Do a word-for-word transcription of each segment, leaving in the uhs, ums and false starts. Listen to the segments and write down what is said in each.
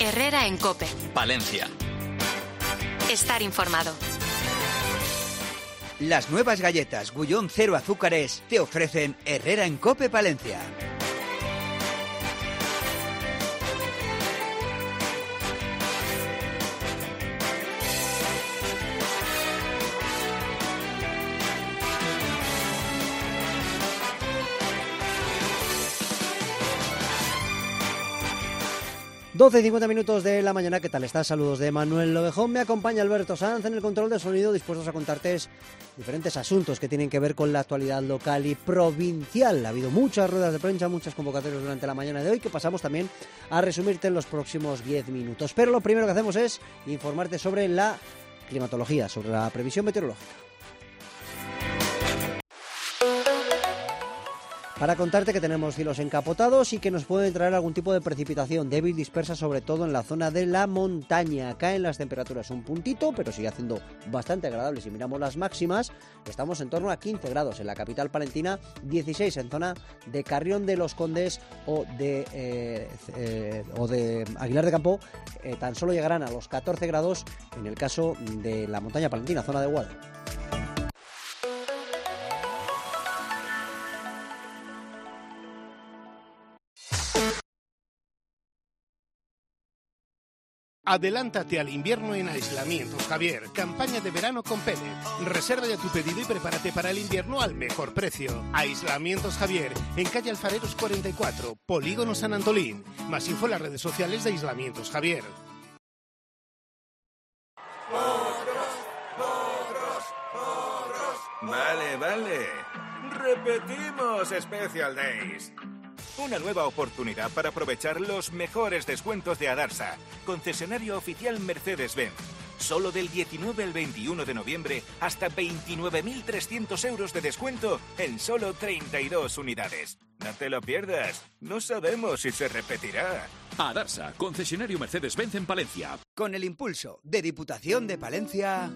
Herrera en COPE. Palencia. Estar informado. Las nuevas galletas Gullón Cero Azúcares te ofrecen Herrera en COPE Palencia. doce y cincuenta minutos de la mañana, ¿qué tal estás? Saludos de Manuel Lobejón, me acompaña Alberto Sanz en el control de sonido, dispuestos a contarte diferentes asuntos que tienen que ver con la actualidad local y provincial. Ha habido muchas ruedas de prensa, muchas convocatorias durante la mañana de hoy que pasamos también a resumirte en los próximos diez minutos. Pero lo primero que hacemos es informarte sobre la climatología, sobre la previsión meteorológica. Para contarte que tenemos cielos encapotados y que nos pueden traer algún tipo de precipitación débil dispersa, sobre todo en la zona de la montaña. Caen las temperaturas un puntito, pero sigue haciendo bastante agradable. Si miramos las máximas, estamos en torno a quince grados en la capital palentina, dieciséis en zona de Carrión de los Condes o de, eh, eh, o de Aguilar de Campo. Eh, tan solo llegarán a los catorce grados en el caso de la montaña palentina, zona de Guadalajara. Adelántate al invierno en Aislamientos Javier, campaña de verano con Pellet. Reserva ya tu pedido y prepárate para el invierno al mejor precio. Aislamientos Javier, en calle Alfareros cuarenta y cuatro, Polígono San Antolín. Más info en las redes sociales de Aislamientos Javier. Morros, morros, morros. Vale, vale. Repetimos Special Days. Una nueva oportunidad para aprovechar los mejores descuentos de Adarsa, concesionario oficial Mercedes-Benz. Solo del diecinueve al veintiuno de noviembre, hasta veintinueve mil trescientos euros de descuento en solo treinta y dos unidades. No te lo pierdas, no sabemos si se repetirá. Adarsa, concesionario Mercedes-Benz en Palencia. Con el impulso de Diputación de Palencia.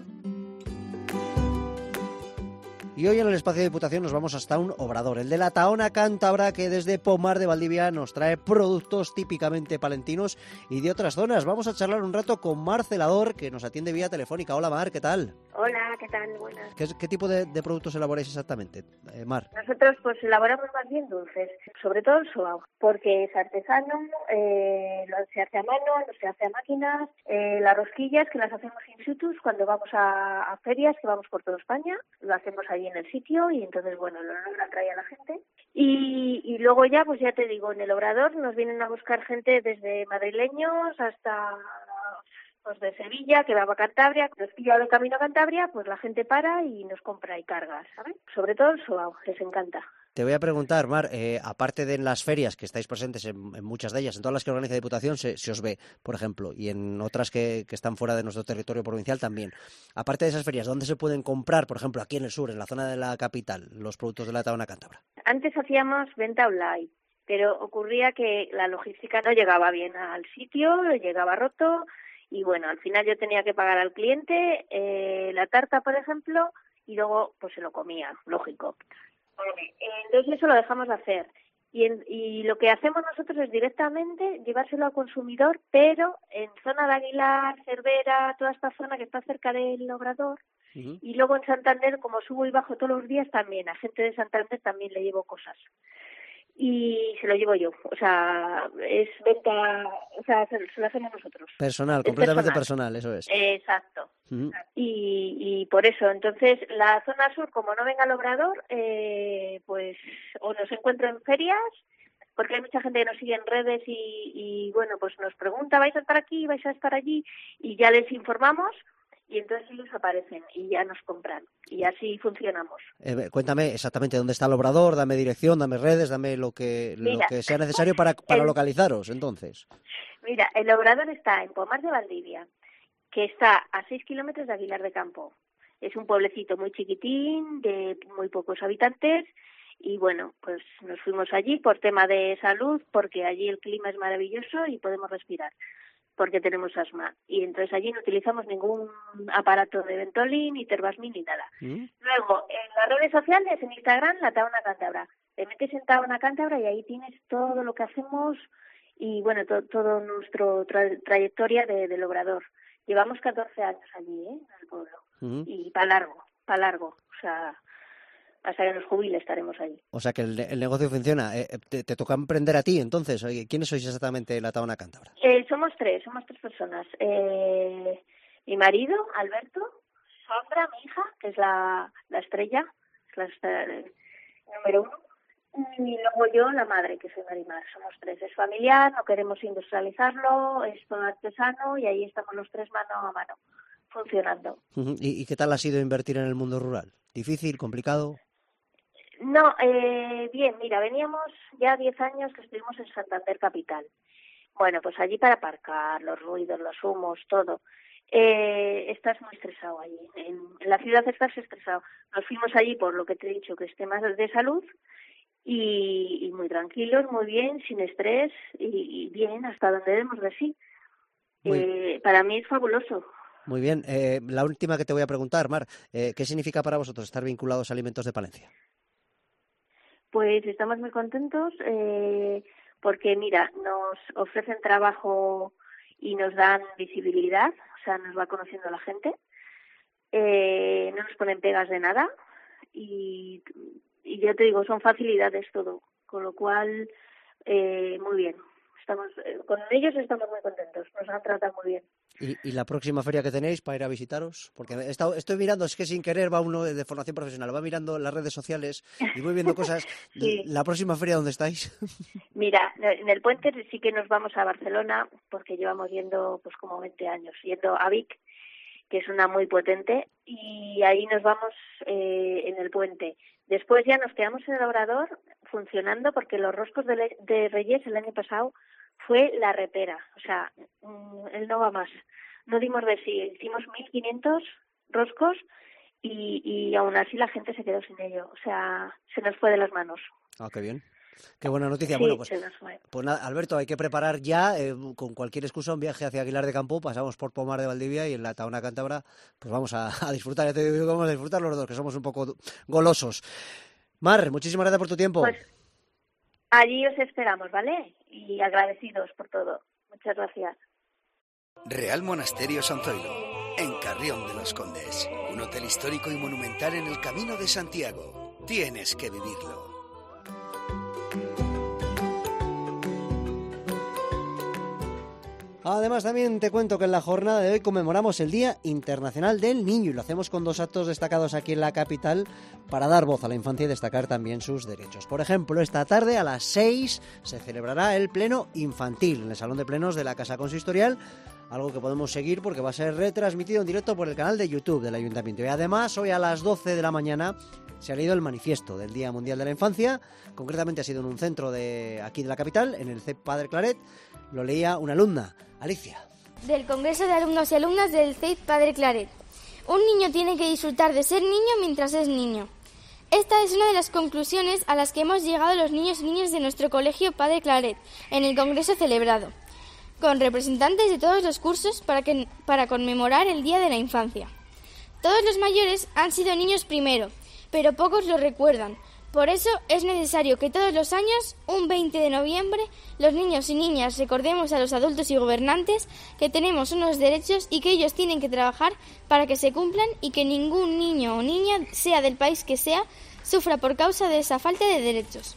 Y hoy en el espacio de Diputación nos vamos hasta un obrador, el de la Tahona Cántabra, que desde Pomar de Valdivia nos trae productos típicamente palentinos y de otras zonas. Vamos a charlar un rato con Mar Celador, que nos atiende vía telefónica. Hola Mar, ¿qué tal? Hola, ¿qué tal? Buenas. ¿Qué, qué tipo de, de productos elaboráis exactamente, eh, Mar? Nosotros pues elaboramos más bien dulces, sobre todo el sobao, porque es artesano, eh, lo se hace a mano, no se hace a máquinas, eh, las rosquillas que las hacemos in situ cuando vamos a, a ferias, que vamos por toda España, lo hacemos allí en el sitio y entonces, bueno, lo logran traer a la gente. Y, y luego ya, pues ya te digo, en el obrador nos vienen a buscar gente desde madrileños hasta pues de Sevilla, que va a Cantabria, nos pilla de camino a Cantabria, pues la gente para y nos compra y carga, ¿sabes? Sobre todo el sobao, les encanta. Te voy a preguntar, Mar, eh, aparte de en las ferias, que estáis presentes en, en muchas de ellas, en todas las que organiza Diputación se, se os ve, por ejemplo, y en otras que, que están fuera de nuestro territorio provincial también. Aparte de esas ferias, ¿dónde se pueden comprar, por ejemplo, aquí en el sur, en la zona de la capital, los productos de la Tahona Cántabra? Antes hacíamos venta online, pero ocurría que la logística no llegaba bien al sitio, llegaba roto, y bueno, al final yo tenía que pagar al cliente eh, la tarta, por ejemplo, y luego pues se lo comía, lógico. Vale, entonces eso lo dejamos de hacer y, en, y lo que hacemos nosotros es directamente llevárselo al consumidor, pero en zona de Aguilar, Cervera, toda esta zona que está cerca del obrador. Uh-huh. Y luego en Santander, como subo y bajo todos los días, también a gente de Santander también le llevo cosas y se lo llevo yo, o sea, es venta, o sea, se, se lo hacemos nosotros. Personal, es completamente personal. personal, eso es. Exacto. Uh-huh. Y, y por eso, entonces, la zona sur, como no venga al obrador, eh, pues o nos encuentra en ferias, porque hay mucha gente que nos sigue en redes y, y, bueno, pues nos pregunta, ¿vais a estar aquí, vais a estar allí? Y ya les informamos. Y entonces ellos aparecen y ya nos compran. Y así funcionamos. Eh, cuéntame exactamente dónde está el obrador, dame dirección, dame redes, dame lo que Mira, lo que sea necesario para, para el, localizaros, entonces. Mira, el obrador está en Pomar de Valdivia, que está a seis kilómetros de Aguilar de Campo. Es un pueblecito muy chiquitín, de muy pocos habitantes, y bueno, pues nos fuimos allí por tema de salud, porque allí el clima es maravilloso y podemos respirar, porque tenemos asma. Y entonces allí no utilizamos ningún aparato de Ventolin, ni Terbasmin, ni nada. ¿Mm? Luego, en las redes sociales, en Instagram, la Tahona Cántabra. Te metes en Tahona Cántabra y ahí tienes todo lo que hacemos y bueno, to, todo nuestro tra- trayectoria de, del Obrador. Llevamos catorce años allí, ¿eh? En el pueblo. Uh-huh. Y para largo, para largo. O sea, hasta que nos jubile estaremos allí. O sea que el, el negocio funciona. Eh, te, ¿Te toca emprender a ti entonces? ¿Quiénes sois exactamente la Taona Cántabra? Eh, somos tres, somos tres personas. Eh, mi marido, Alberto, Sandra, mi hija, que es la, la estrella, es la estrella, número uno. Y luego yo, la madre, que soy Marimar. Somos tres. Es familiar, no queremos industrializarlo, es todo artesano y ahí estamos los tres mano a mano, funcionando. ¿Y, y qué tal ha sido invertir en el mundo rural? ¿Difícil, complicado? No, eh, bien, mira, veníamos ya diez años que estuvimos en Santander Capital. Bueno, pues allí para aparcar, los ruidos, los humos, todo. Eh, estás muy estresado allí. En, en la ciudad estás estresado. Nos fuimos allí por lo que te he dicho, que es temas de salud. Y, y muy tranquilos, muy bien, sin estrés y, y bien, hasta donde debemos de sí. Eh, para mí es fabuloso. Muy bien. Eh, la última que te voy a preguntar, Mar, eh, ¿qué significa para vosotros estar vinculados a Alimentos de Palencia? Pues estamos muy contentos eh, porque, mira, nos ofrecen trabajo y nos dan visibilidad, o sea, nos va conociendo la gente, eh, no nos ponen pegas de nada y... Y yo te digo, son facilidades todo, con lo cual, eh, muy bien. Estamos eh, con ellos estamos muy contentos, nos han tratado muy bien. ¿Y, ¿Y la próxima feria que tenéis para ir a visitaros? Porque he estado, estoy mirando, es que sin querer va uno de formación profesional, va mirando las redes sociales y voy viendo cosas. Sí. ¿La próxima feria dónde estáis? Mira, en el puente sí que nos vamos a Barcelona, porque llevamos yendo pues como veinte años, yendo a Vic, que es una muy potente, y ahí nos vamos eh, en el puente. Después ya nos quedamos en el Obrador funcionando porque los roscos de, le- de Reyes el año pasado fue la repera, o sea, mmm, él no va más. No dimos de sí, hicimos mil quinientos roscos y, y aún así la gente se quedó sin ello, o sea, se nos fue de las manos. Ah, qué bien. Qué buena noticia. Sí, bueno, pues, se nos fue. pues nada, Alberto, hay que preparar ya, eh, con cualquier excusa, un viaje hacia Aguilar de Campo, pasamos por Pomar de Valdivia y en la Taona Cántabra, pues vamos a, a disfrutar, ya te digo que vamos a disfrutar los dos, que somos un poco golosos. Mar, muchísimas gracias por tu tiempo. Pues allí os esperamos, ¿vale? Y agradecidos por todo. Muchas gracias. Real Monasterio San Zoilo, en Carrión de los Condes. Un hotel histórico y monumental en el Camino de Santiago. Tienes que vivirlo. Además, también te cuento que en la jornada de hoy conmemoramos el Día Internacional del Niño y lo hacemos con dos actos destacados aquí en la capital para dar voz a la infancia y destacar también sus derechos. Por ejemplo, esta tarde a las seis se celebrará el Pleno Infantil en el Salón de Plenos de la Casa Consistorial, algo que podemos seguir porque va a ser retransmitido en directo por el canal de YouTube del Ayuntamiento. Y además, hoy a las doce de la mañana se ha leído el manifiesto del Día Mundial de la Infancia, concretamente ha sido en un centro de aquí de la capital, en el C E P Padre Claret. Lo leía una alumna, Alicia. Del Congreso de Alumnos y Alumnas del C E I P Padre Claret. Un niño tiene que disfrutar de ser niño mientras es niño. Esta es una de las conclusiones a las que hemos llegado los niños y niñas de nuestro colegio Padre Claret en el congreso celebrado, con representantes de todos los cursos para, que, para conmemorar el Día de la Infancia. Todos los mayores han sido niños primero, pero pocos lo recuerdan. Por eso es necesario que todos los años, un veinte de noviembre, los niños y niñas recordemos a los adultos y gobernantes que tenemos unos derechos y que ellos tienen que trabajar para que se cumplan y que ningún niño o niña, sea del país que sea, sufra por causa de esa falta de derechos.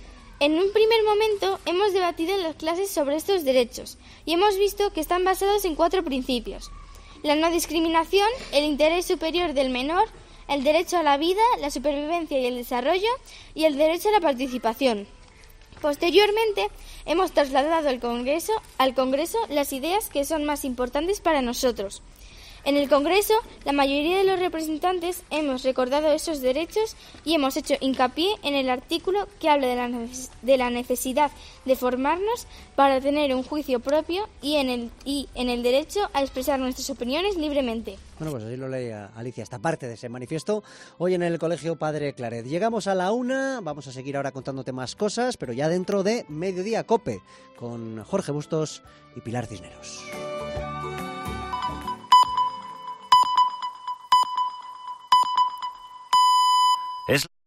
En un primer momento hemos debatido en las clases sobre estos derechos y hemos visto que están basados en cuatro principios: la no discriminación, el interés superior del menor, el derecho a la vida, la supervivencia y el desarrollo, y el derecho a la participación. Posteriormente, hemos trasladado al Congreso, al Congreso las ideas que son más importantes para nosotros. En el Congreso, la mayoría de los representantes hemos recordado esos derechos y hemos hecho hincapié en el artículo que habla de la, neces- de la necesidad de formarnos para tener un juicio propio y en, el, y en el derecho a expresar nuestras opiniones libremente. Bueno, pues así lo leía Alicia, esta parte de ese manifiesto hoy en el Colegio Padre Claret. Llegamos a la una, vamos a seguir ahora contándote más cosas, pero ya dentro de Mediodía Cope, con Jorge Bustos y Pilar Cisneros. Es